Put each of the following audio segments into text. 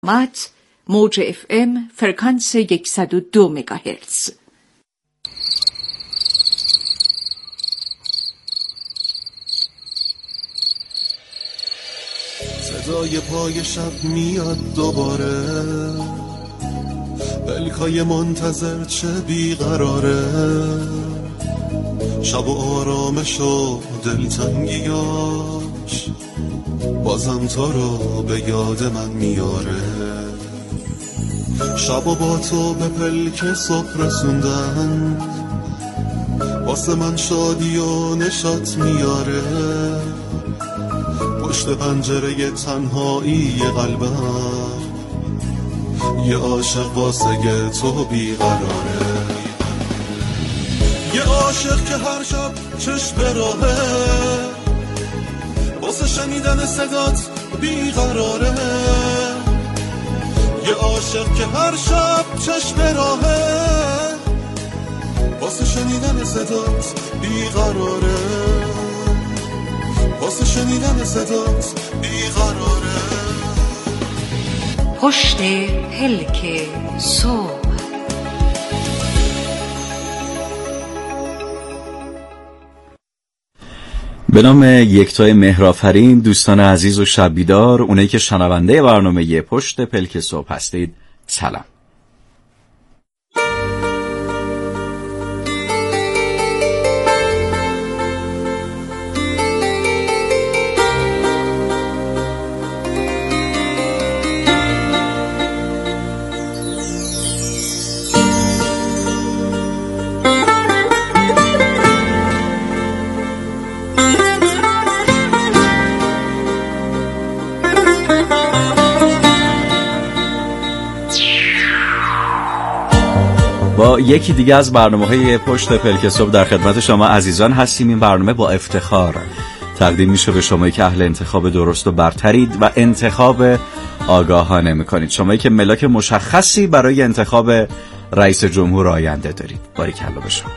موج FM فرکانس 102 مگاهرتز. صدای پای شب میاد دوباره، پلکای منتظر چه بیقراره، شب و آرامش و دلتنگیاش بازم تو رو به یاد من میاره. شب و با تو به پلک صبح رسوندن، واسه من شادی و نشاط میاره. پشت پنجره تنهایی قلبم یه عاشق واسه تو بیقراره. یه عاشق که هر شب چشم به راهه، واسه شنیدن صدات بیقراره. یه عاشق که هر شب چشم به راهه، واسه شنیدن صدات بیقراره. واسه شنیدن صدات بیقراره. پشت پلک صبح. به نام یکتای مهرآفرین، دوستان عزیز و شب بیدار، اونایی که شنونده برنامه پشت پلک صبح هستید، سلام. با یکی دیگه از برنامه‌های پشت پلک صبح در خدمت شما عزیزان هستیم. این برنامه با افتخار تقدیم میشه به شمایی که اهل انتخاب درست و برترید و انتخاب آگاهانه میکنید، شمایی که ملاک مشخصی برای انتخاب رئیس جمهور آینده دارید. باریکلا به شما.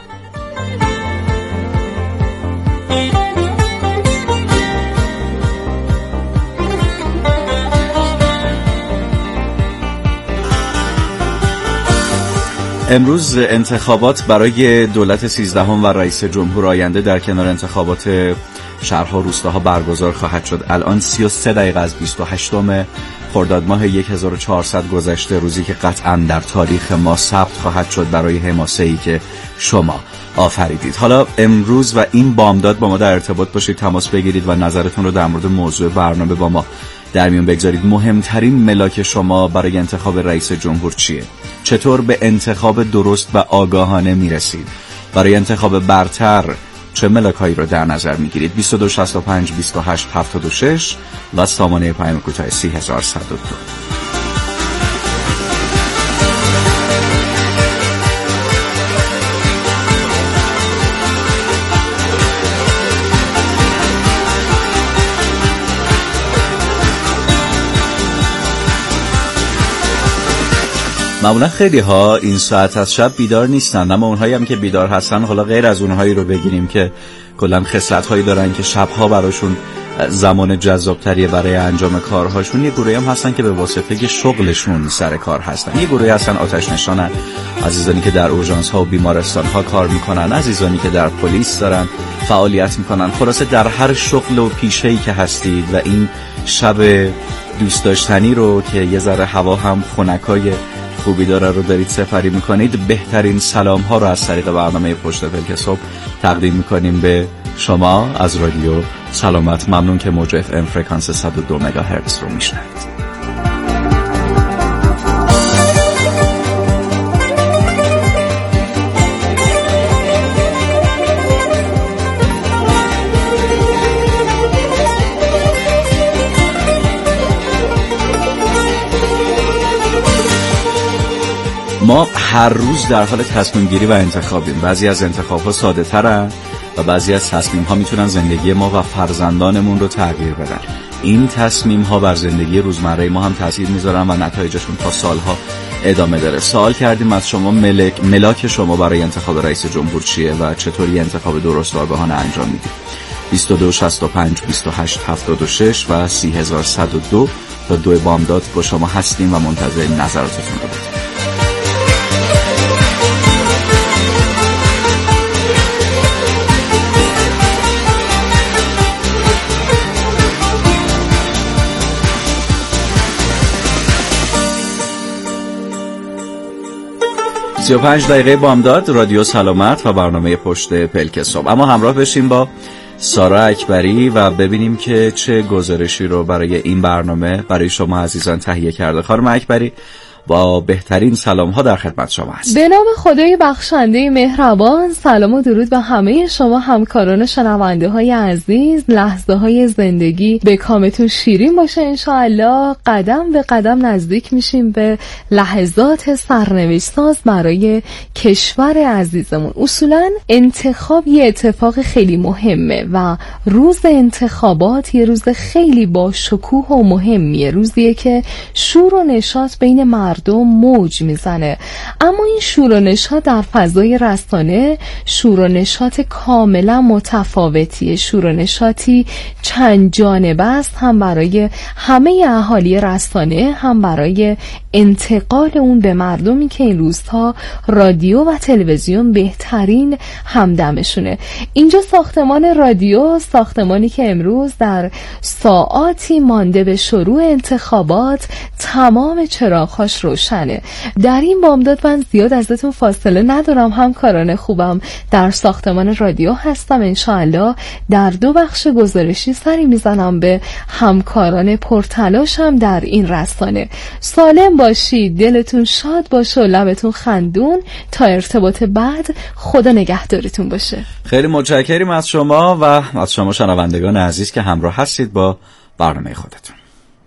امروز انتخابات برای دولت 13 و رئیس جمهور آینده در کنار انتخابات شهرها و روستاها برگزار خواهد شد. الان 33 دقیقه از 28 خرداد ماه 1400 گذشته، روزی که قطعا در تاریخ ما ثبت خواهد شد برای حماسه‌ای که شما آفریدید. حالا امروز و این بامداد با ما در ارتباط باشید، تماس بگیرید و نظرتون رو در مورد موضوع برنامه با ما در میون بگذارید. مهمترین ملاک شما برای انتخاب رئیس جمهور چیه؟ چطور به انتخاب درست و آگاهانه میرسید؟ برای انتخاب برتر چه ملاکایی رو در نظر میگیرید؟ 2265 28 76 و سامانه پیام کوتاه 3102. معمولا خیلی ها این ساعت از شب بیدار نیستن، اما اونهایی هم که بیدار هستن، حالا غیر از اونهایی رو بگیریم که کلا خصلت هایی دارن که شبها براشون زمان جذابتریه برای انجام کارهاشون، یه گروهی هم هستن که به واسطه شغلشون سر کار هستن. یه گروهی هستن آتش نشانن، عزیزانی که در اورژانس ها و بیمارستان ها کار میکنن، عزیزانی که در پلیس دارن فعالیت میکنن. خلاصه در هر شغل و پیشه‌ای که هستید و این شب دوست داشتنی رو که یه ذره هوا هم خنکای خوبی داره رو دارید سپری میکنید، بهترین سلام ها رو از طریق برنامه پشت پلک صبح تقدیم میکنیم به شما از رادیو سلامت. ممنون که موج FM فرکانس 102 مگاهرتز رو میشنوید. ما هر روز در حال تصمیم گیری و انتخابیم. بعضی از انتخاب ها ساده ترن و بعضی از تصمیم ها میتونن زندگی ما و فرزندانمون رو تغییر بدن. این تصمیم ها بر زندگی روزمره ما هم تاثیر میذارن و نتایجشون تا سالها ادامه داره. سوال کردیم از شما ملاک شما برای انتخاب رئیس جمهور چیه و چطوری انتخاب درست و آگاهانه انجام میدید؟ 2265 28 76 و 3102 تا 2 بامداد با شما هستیم و منتظر نظراتتون رو بدیم. 35 دقیقه بامداد، رادیو سلامت و برنامه پشت پلک صبح. اما همراه بشیم با سارا اکبری و ببینیم که چه گزارشی رو برای این برنامه برای شما عزیزان تهیه کرده. خانم اکبری، با بهترین سلام ها در خدمت شما هست. به نام خدای بخشنده مهربان، سلام و درود به همه شما همکاران شنونده های عزیز. لحظه های زندگی به کامتون شیرین باشه انشاءالله. قدم به قدم نزدیک میشیم به لحظات سرنوشت ساز برای کشور عزیزمون. اصولا انتخاب یه اتفاق خیلی مهمه و روز انتخابات یه روز خیلی با شکوه و مهمیه، روزیه که شور و نشاط بین مردم موج میزنه. اما این شور و نشاط در فضای رسانه شور و نشاط کاملا متفاوتیه، شور و نشاطی چند جانبه است، هم برای همه اهالی رسانه، هم برای انتقال اون به مردمی که این روزها رادیو و تلویزیون بهترین همدمشونه. اینجا ساختمان رادیو، ساختمانی که امروز در ساعاتی مانده به شروع انتخابات تمام چراغ‌هاش روشنه. در این بامداد من زیاد ازتون فاصله ندارم، همکاران خوبم در ساختمان رادیو هستم. انشاءالله در 2 بخش گزارشی سری میزنم به همکاران پرتلاشم در این رسانه. سالم باشید، دلتون شاد باشه و لبتون خندون. تا ارتباط بعد، خدا نگهدارتون باشه. خیلی متشکریم از شما و از شما شنوندگان عزیز که همراه هستید با برنامه خودتون.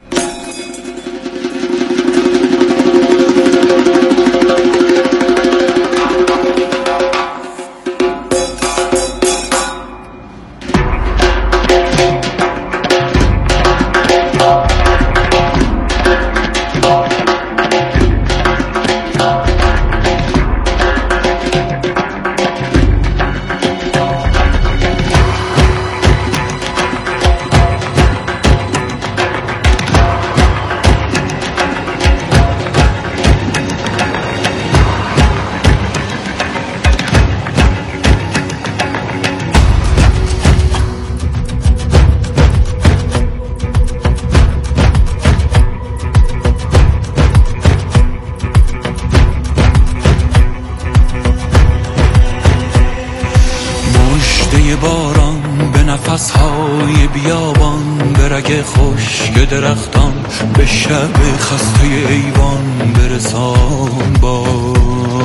نفس‌های بیابان به رگ خشک درختان، به شب خسته ایوان برسان باز.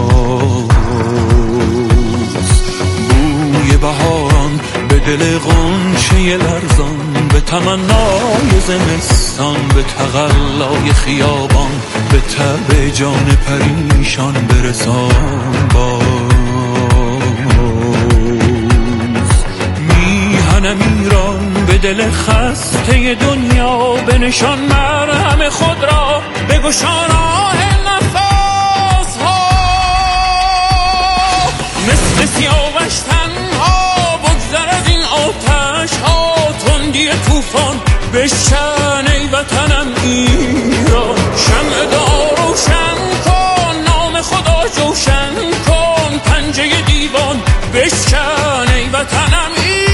بوی بهاران به دل غنچه لرزان، به تمنای زمستان، به تقلای خیابان، به تب جان پریشان برسان باز. ایران به دل خسته دنیا، به نشان مرهم خود را بگشان آه نفس ها. مثل سیاوش تنها بگذر از این آتش ها، تندی طوفان بشکن ای وطنم ایران. شمع دار روشن کن، نام خدا جوشن کن، پنجه دیوان بشکن ای وطنم ایران.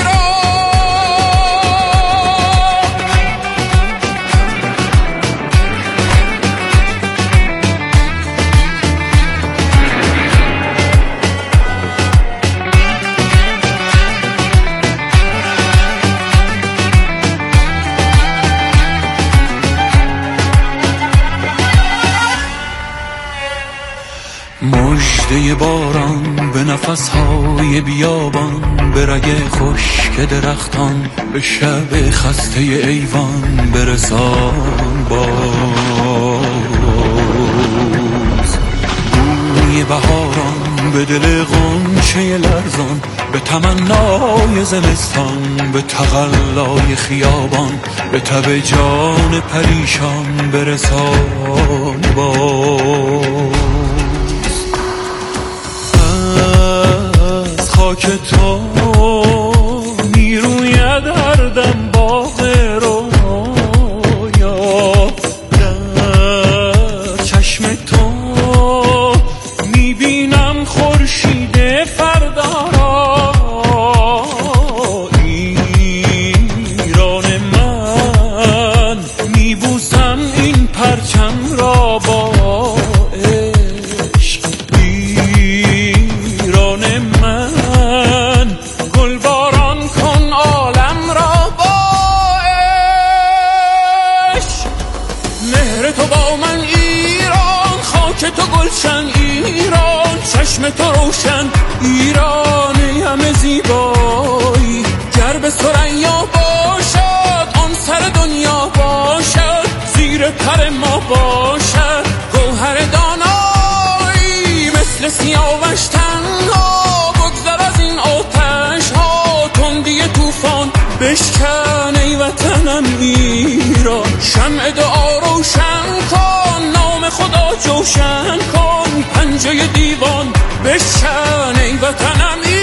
مژده باران به نفس‌های بیابان، به رگ خشک درختان، به شب خسته ایوان برسان باز. بوی بهاران به دل غنچه لرزان، به تمنای زمستان، به تقلای خیابان، به تب جان پریشان برسان باز. خاک تو میروید هر دم باغ رویا، پرچم را با عشق. ایران من گلباران کن عالم را با عشق. مهر تو با من ایران، خاک تو گلشن ایران، چشم تو روشن ایران همه زیبایی. گر به ثریا باشد آن سر دنیا باشد، زیر پر ما باشد گوهر دانایی. مثل سیاوش تنها بگذر از این آتش ها، تندی طوفان بشکن ای وطنم ایران. شمع دعا روشن کن، نام خدا جوشن کن، پنجه دیوان بشکن ای وطنم ایران.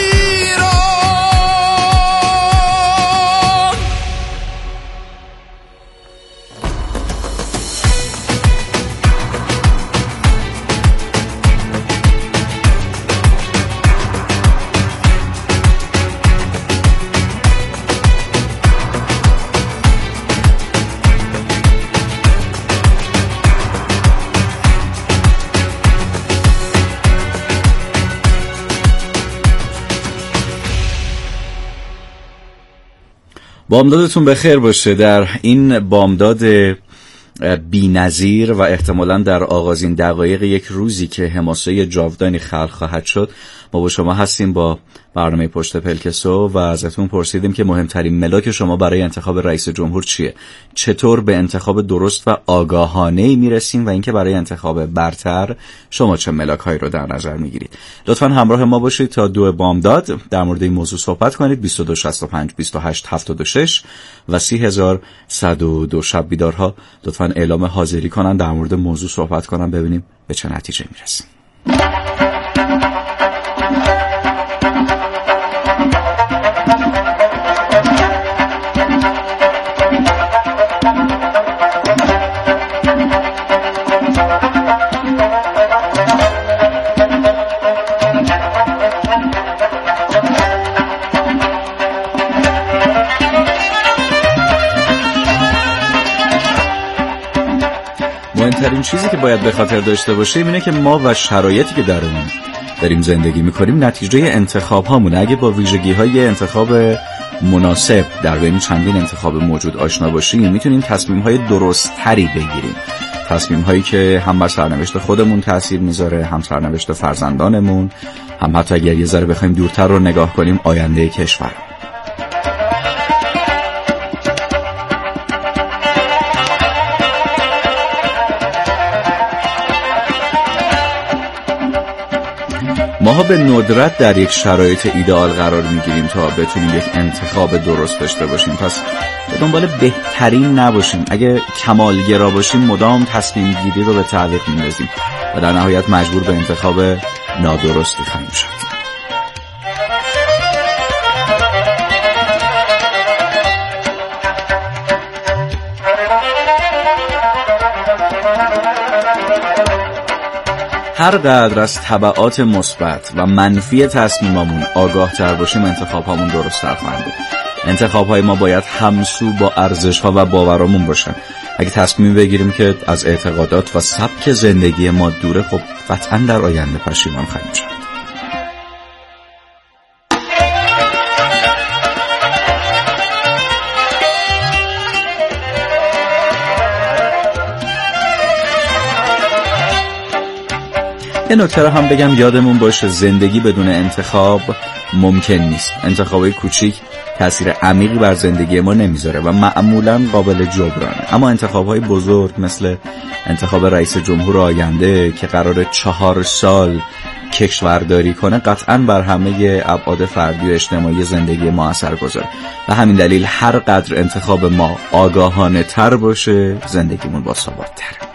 بامدادتون بخیر باشه. در این بامداد بی‌نظیر و احتمالاً در آغازین دقایق یک روزی که حماسه جاودانی خلق خواهد شد، ما با شما هستیم با برنامه پشت پلکسو و ازتون پرسیدیم که مهمترین ملاک شما برای انتخاب رئیس جمهور چیه؟ چطور به انتخاب درست و آگاهانه‌ای میرسیم و اینکه برای انتخاب برتر شما چه ملاک‌هایی رو در نظر میگیرید؟ لطفاً همراه ما باشید تا 2 بامداد در مورد این موضوع صحبت کنید. 2265 28 76 و 30102 شب بیدارها لطفاً اعلام حاضری کنن، در مورد موضوع صحبت کنن، ببینیم به چه نتیجه میرسیم. مهمترین چیزی که باید به خاطر داشته باشیم اینه که ما و شرایطی که در اون داریم زندگی میکنیم نتیجه انتخاب هامونه. اگه با ویژگی های انتخاب مناسب در بین چندین انتخاب موجود آشنا باشیم، میتونیم تصمیم های درست تری بگیریم، تصمیم هایی که هم بر سرنوشت خودمون تأثیر میذاره، هم سرنوشت فرزندانمون، هم حتی اگر یه ذره بخوایم دورتر رو نگاه کنیم آینده کشور. ماها به ندرت در یک شرایط ایدئال قرار میگیریم تا بتونیم یک انتخاب درست داشته باشیم، پس به دنبال بهترین نباشیم. اگه کمالگرا باشیم مدام تصمیم گیری رو به تعویق میندازیم و در نهایت مجبور به انتخاب نادرستی خواهیم شد. هر قدر از تبعات مثبت و منفی تصمیمامون آگاه تر باشیم، انتخابامون درست تر خواهند بود. انتخابهای ما باید همسو با ارزش‌ها و باورامون باشن. اگه تصمیم بگیریم که از اعتقادات و سبک زندگی ما دوره، خب قطعاً در آینده پشیمان خواهیم شد. یه نکته رو هم بگم یادمون باشه، زندگی بدون انتخاب ممکن نیست. انتخابای کوچیک تأثیر عمیقی بر زندگی ما نمیذاره و معمولاً قابل جبرانه، اما انتخابای بزرگ مثل انتخاب رئیس جمهور آینده که قراره 4 سال کشورداری کنه قطعاً بر همه ابعاد فردی و اجتماعی زندگی ما اثر گذاره و همین دلیل هر قدر انتخاب ما آگاهانه تر باشه، زندگیمون باثبات تره.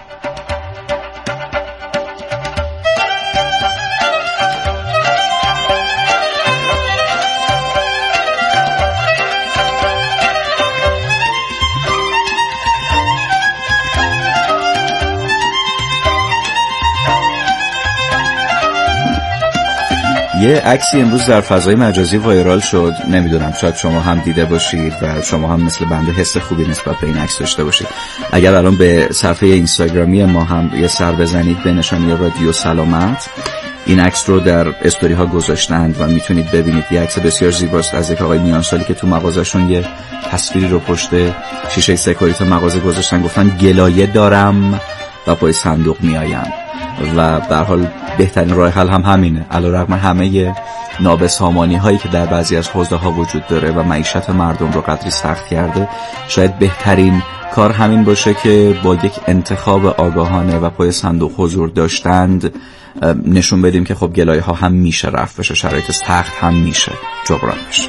یه عکسی امروز در فضای مجازی وایرال شد، نمیدونم شاید شما هم دیده باشید و شما هم مثل بنده حس خوبی نسبت به این عکس داشته باشید. اگر الان به صفحه اینستاگرامی ما هم یه سر بزنید به نشانی رادیو سلامت، این عکس رو در استوری ها گذاشتند و میتونید ببینید. یه عکس بسیار زیباست از یک آقای میانسالی که تو مغازه‌شون یه تصویری رو پشت شیشه سکوریت مغازه گذاشتن، گفتن گلایه دارم و پای صندوق میایم و به هر حال بهترین راه حل هم همینه. علیرغم همه نابسامانی هایی که در بعضی از حوزه ها وجود داره و معیشت مردم رو قدری سخت کرده، شاید بهترین کار همین باشه که با یک انتخاب آگاهانه و پای صندوق حضور داشتند نشون بدیم که خب گلایه ها هم میشه رفع بشه، شرایط سخت هم میشه جبران بشه.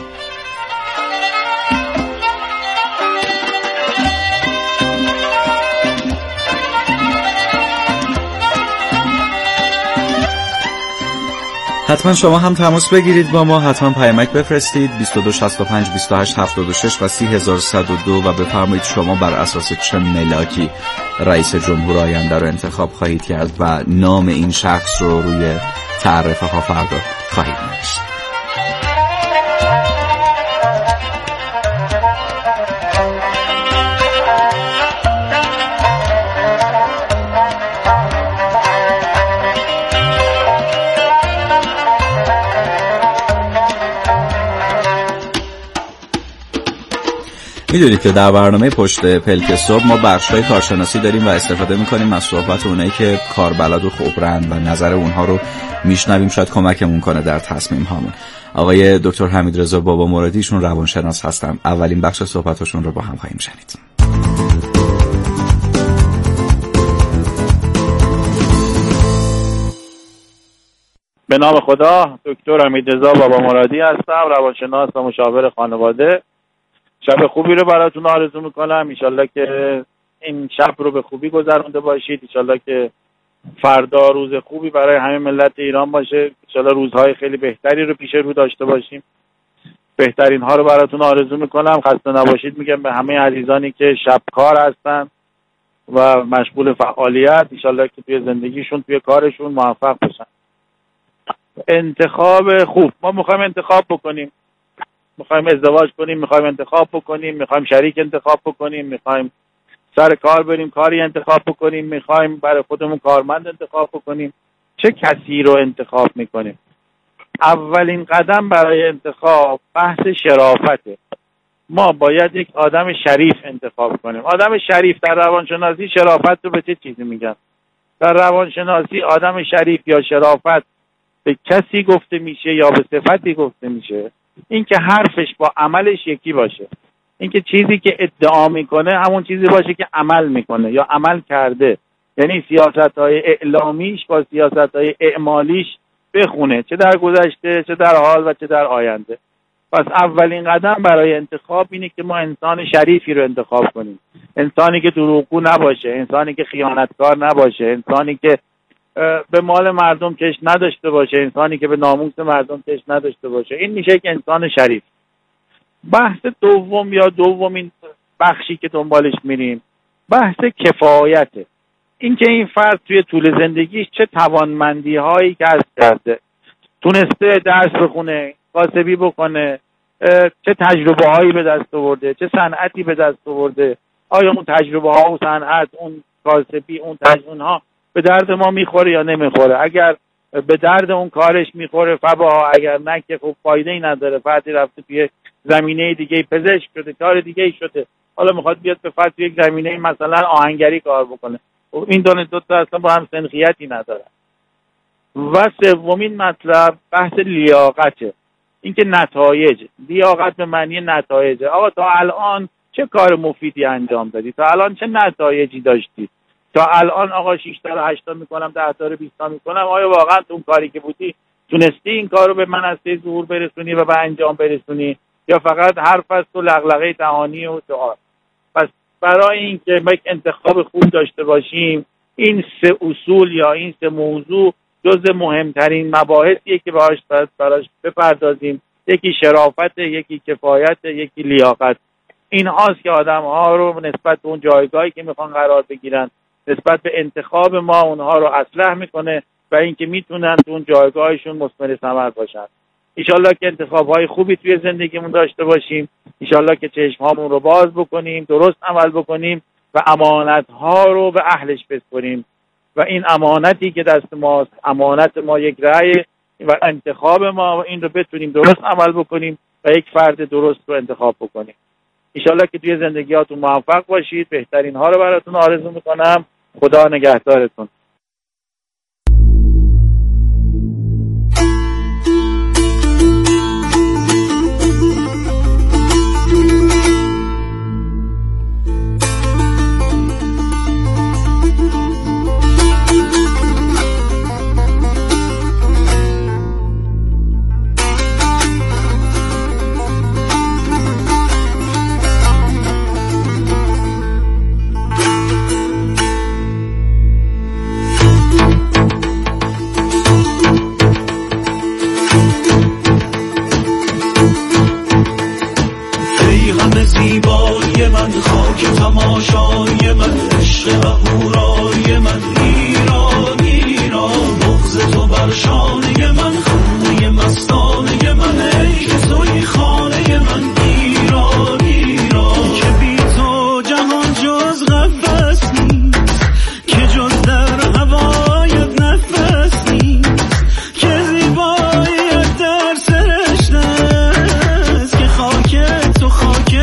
حتما شما هم تماس بگیرید با ما، حتما پیامک بفرستید 2265 28 76 و 30102 و بفرمایید شما بر اساس چه ملاکی رئیس جمهور آینده رو انتخاب خواهید کرد و نام این شخص رو روی تعرفه ها فردا خواهید نوشت. میدونید که در برنامه پشت پلک صبح ما بخش‌های کارشناسی داریم و استفاده میکنیم از صحبت اونایی که کاربلد و خبرند و نظر اونها رو میشنویم، شاید کمکمون کنه در تصمیم هامون. آقای دکتر حمیدرضا بابا مرادی، ایشون روانشناس هستن. اولین بخش صحبتاشون رو با هم خواهیم شنید. به نام خدا، دکتر حمیدرضا بابا مرادی هستم، روانشناس و مشاور خانواده. شب خوبی رو براتون آرزو میکنم. انشالله که این شب رو به خوبی گذرونده باشید. انشالله که فردا روز خوبی برای همه ملت ایران باشه. انشالله روزهای خیلی بهتری رو پیش رو داشته باشیم. بهترین ها رو براتون آرزو میکنم. خسته نباشید میگم به همه عزیزانی که شب کار هستن و مشغول فعالیت. انشالله که توی زندگیشون توی کارشون موفق باشن. انتخاب خوب. ما میخوایم انتخاب بکنیم، میخوایم ازدواج کنیم، میخوایم انتخاب بکنیم، میخوایم شریک انتخاب بکنیم، میخوایم سر کار بریم کاری انتخاب بکنیم، میخوایم برای خودمون کارمند انتخاب بکنیم. چه کسی رو انتخاب میکنیم؟ اولین قدم برای انتخاب بحث شرافته. ما باید یک آدم شریف انتخاب کنیم. آدم شریف در روانشناسی شرافت رو به چه چیزی میگن؟ در روانشناسی آدم شریف یا شرافت به کسی گفته میشه یا به صفتی گفته میشه اینکه حرفش با عملش یکی باشه. اینکه چیزی که ادعا میکنه همون چیزی باشه که عمل میکنه یا عمل کرده. یعنی سیاست‌های اعلامیش با سیاست‌های اعمالیش بخونه، چه در گذشته، چه در حال و چه در آینده. پس اولین قدم برای انتخاب اینه که ما انسان شریفی رو انتخاب کنیم. انسانی که دروغگو نباشه، انسانی که خیانتکار نباشه، انسانی که به مال مردم چش نداشته باشه، انسانی که به ناموس مردم چش نداشته باشه. این میشه که انسان شریف. بحث دوم یا دومین بخشی که دنبالش میریم بحث کفایته. این که این فرد توی طول زندگیش چه توانمندی هایی کسب کرده، تونسته درس بخونه، کاسبی بکنه، چه تجربه هایی به دست آورده، چه صنعتی به دست آورده. آیا اون تجربه ها و صنعت، اون کاسبی، اون تجربه ها به درد ما میخوره یا نمیخوره؟ اگر به درد اون کارش میخوره فبا، اگر نه که خب فایده ای نداره. فردی رفته توی زمینه دیگه، پزشک شده، کار دیگه ای شده، حالا میخواد بیاد به فرض توی یک زمینه مثلا آهنگری کار بکنه. این دو تا اصلا با هم سنخیتی نداره. و سومین مطلب بحث لیاقته. اینکه نتایج، لیاقت به معنی نتایج. آقا تا الان چه کار مفیدی انجام دادی؟ تا الان چه نتایجی داشتی؟ تا الان آقا 6 تا رو 8 تا میکنم، 10 تا رو 20 تا میکنم. آیا واقعا تو اون کاری که بودی تونستی این کار رو به منصه ظهور برسونی و به انجام برسونی، یا فقط حرف است و لغلغه دهانی و دعا؟ پس برای اینکه ما یک انتخاب خوب داشته باشیم، این 3 اصول یا این 3 موضوع جز مهمترین مباحثیه که براش بپردازیم. یکی شرافت، یکی کفایت، یکی لیاقت. این هاست که آدم ها رو نسبت به اون جایگاهی که میخوان قرار بگیرن، نسبت به انتخاب ما اونها رو اصلاح میکنه و اینکه میتونن تو اون جایگاهشون مثمر ثمر باشن. ایشالله که انتخاب‌های خوبی توی زندگیمون داشته باشیم، ایشالله که چشم‌هامون رو باز بکنیم، درست عمل بکنیم و امانت‌ها رو به اهلش بسپاریم و این امانتی که دست ماست، امانت ما یک رأی و انتخاب ما، و این رو بتونیم درست عمل بکنیم و یک فرد درست رو انتخاب بکنیم. ایشالله که توی زندگیاتون موفق باشید. بهترین ها رو براتون آرزو میکنم. خدا نگهدارتون. زیبایی من، خاک تماشای من، عشق و هورای من، ایران ایران، بغض تو بر شانه من، خنده مستانه من، ای که توی خانه من، ایران ایران، که بی تو جهان جز قفس نیست، که جز در هوایت نفس نیست، که زیباییت در سرشته است، که خاک تو خاک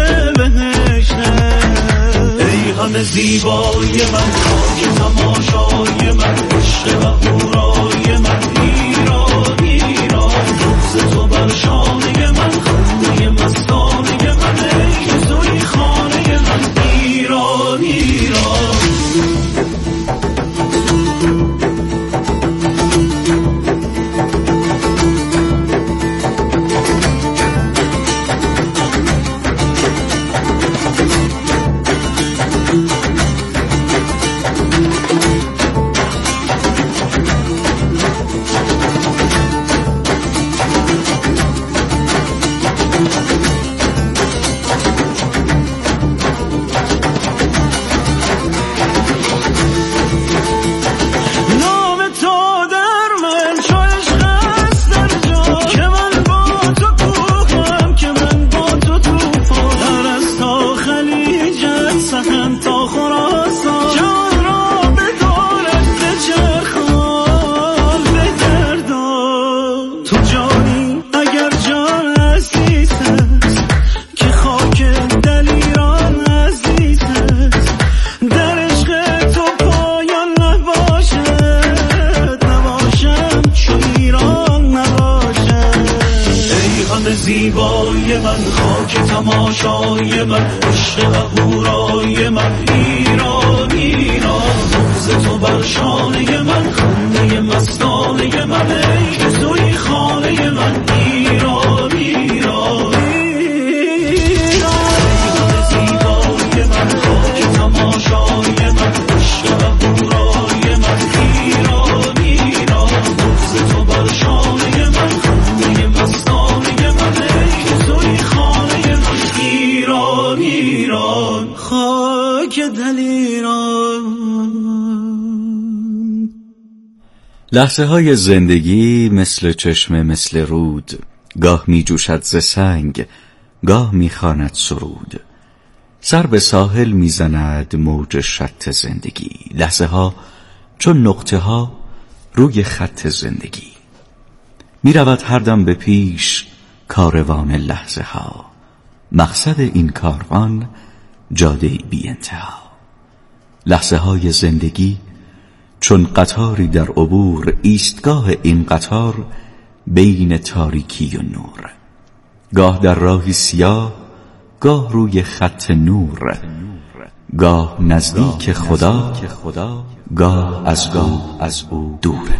همه زیبایی من، خاک تماشای من، عشق و هورای من، ایران ایران، بغض تو بر شانه من، خنده مستانه من، ای که توی خانه من، ایران ایران. زیبایی من، خاک تماشای من، عشق و هورای من، ایران ایران، بغض تو بر شانه من، خنده مستانه من، ای که توی خانه من، ایران ایران ایران. زیبایی من، خاک تماشای من، عشق و هورای من، ایران ایران، بغض تو بر شانه من، خنده مستانه من، ای که توی خانه من، ایران ایران، خاک دل ایران. لحظه های زندگی مثل چشمه مثل رود، گاه می جوشد ز سنگ، گاه می خواند سرود. سر به ساحل می زند موج شط زندگی، لحظه ها چون نقطه ها روی خط زندگی. می رود هر دم به پیش کاروان لحظه ها، مقصد این کاروان جاده بی انتها. لحظه های زندگی چون قطاری در عبور، ایستگاه این قطار بین تاریکی و نور. گاه در راهی سیاه، گاه روی خط نور، گاه نزدیک خدا، گاه از او دور.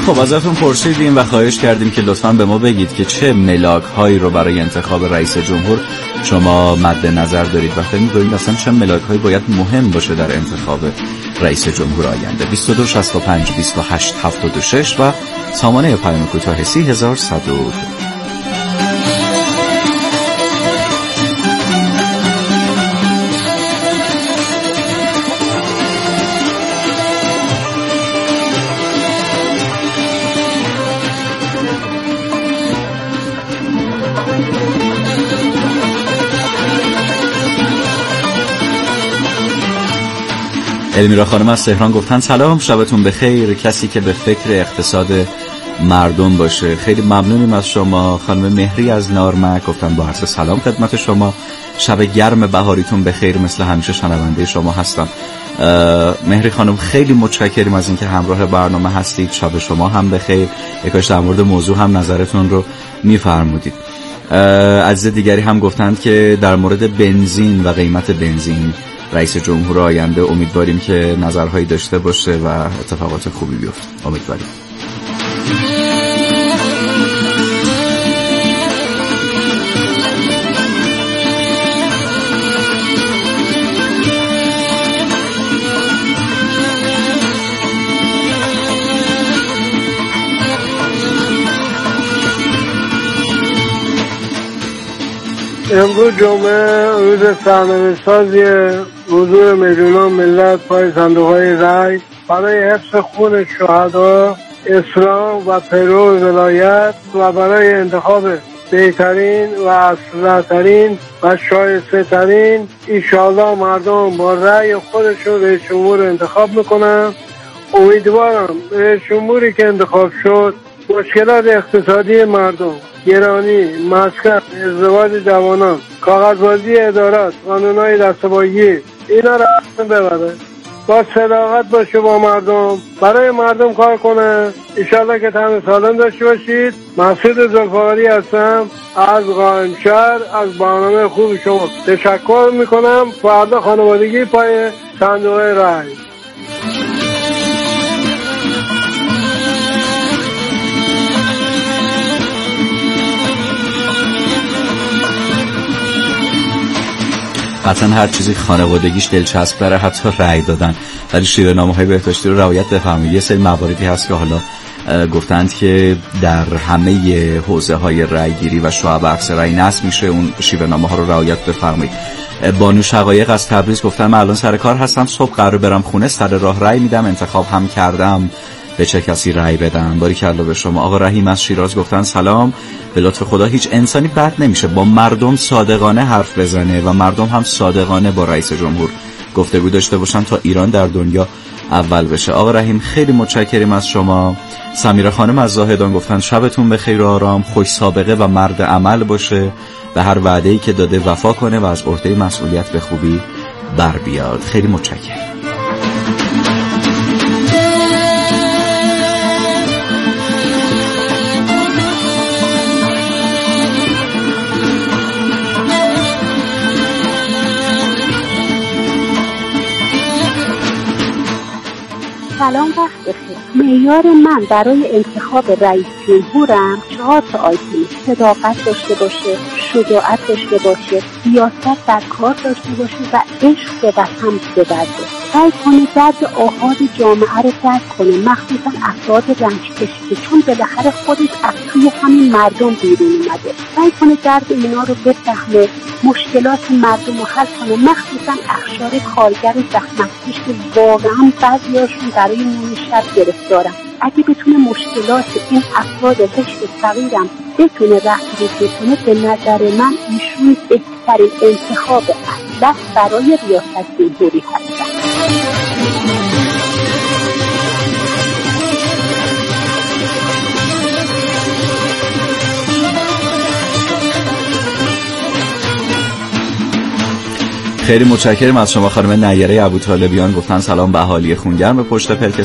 خب ازتون پرسیدیم و خواهش کردیم که لطفاً به ما بگید که چه ملاک هایی رو برای انتخاب رئیس جمهور شما مد نظر دارید و فکر می‌کنید اصلا چه ملاک هایی باید مهم باشه در انتخاب رئیس جمهور آینده. 22 65 28 76 و سامانه پیام کوتاه 3102. المیرا خانم از تهران گفتن سلام، شبتون بخیر. کسی که به فکر اقتصاد مردم باشه. خیلی ممنونیم از شما. خانم مهری از نارمک گفتن با عرض سلام خدمت شما، شب گرم بهاریتون بخیر، مثل همیشه شنونده شما هستم. مهری خانم خیلی متشکریم از اینکه همراه برنامه هستید. شب شما هم بخیر. یکاش در مورد موضوع هم نظرتون رو میفرمودید. عزیز دیگری هم گفتند که در مورد بنزین و قیمت بنزین رئیس جمهور آینده امیدواریم که نظرهایی داشته باشه و اتفاقات خوبی بیفته. امیدواریم. امروز جمعه روز سرنوشت‌سازی حضور میلیونان ملت پای صندوق‌های رای برای حفظ خون شهدا، اسلام و پیرو ولایت و برای انتخاب بهترین و اصلح‌ترین و شایسته ترین. ایشالله مردم با رأی خودشون رئیس جمهور انتخاب میکنن. امیدوارم رئیس جمهوری که انتخاب شد مشکلات اقتصادی مردم، گرانی، مسکن، ازدواج جوانان، کاغذبازی ادارات، قانونهای دسته‌بایی اینا را ببره، با صداقت باشه، با مردم، برای مردم کار کنه. انشالله که تن سالم داشته باشید. مسعود زلفقاری هستم از قائمشهر. از برنامه خوب شما تشکر میکنم. فردا خانوادگی پای صندوق رای. قطعا هر چیزی خانوادگیش دلچسب داره، حتی رأی دادن، ولی شیوه نامه‌های بهداشتی رو رعایت بفرمایید. یه سری مواردی هست که حالا گفتند که در همه حوزه‌های رأی‌گیری و شعب عکس رأی نصب میشه، اون شیوه نامه‌ها رو رعایت بفرمایید. بانو شقایق از تبریز گفتن من الان سر کار هستم، صبح قرار برم خونه، سر راه رأی میدم، انتخاب هم کردم، به چه کسی رأی بدم. باریکلا به شما. آقا رحیم از شیراز گفتن سلام، به لطف خدا هیچ انسانی بد نمیشه با مردم صادقانه حرف بزنه و مردم هم صادقانه با رئیس جمهور گفتگو داشته باشن تا ایران در دنیا اول بشه. آقا رحیم خیلی متشکریم از شما. سمیرا خانم از زاهدان گفتن شبتون بخیر و آرام، خوش سابقه و مرد عمل باشه، به هر وعده‌ای که داده وفا کنه و از عهده مسئولیت به خوبی بر بیاد. خیلی متشکرم. سلام، وقت بخیر. معیار من برای انتخاب رئیس جمهورم 4 تا آیتم: صداقت داشته باشه، شجاعت داشته باشه، سیاست در کار داشته باشه و عشق به وطن ببرده. سعی کنه درد آحاد جامعه رو درک کنه، مخصوصا افراد رنج کشیده، چون بالاخره خودش از توی همین مردم بیرون اومده. سعی کنه درد اینا رو بفهمه، مشکلات مردم رو حل کنه، مخصوصا اقشار کارگر زحمتکش که واقعا بعضیاشون برای نون شب گرفتارن. اگه بتونه مشکلات این افراد رشد فقیرم بتونه رهبری بکنه، به نظر من ایشون بهترین انتخاب اصلح برای ریاست جمهوری هستن. خیلی متشکرم از شما. خانم نیره ابوطالبیان گفتن سلام به اهالی خونگرم پشت پلک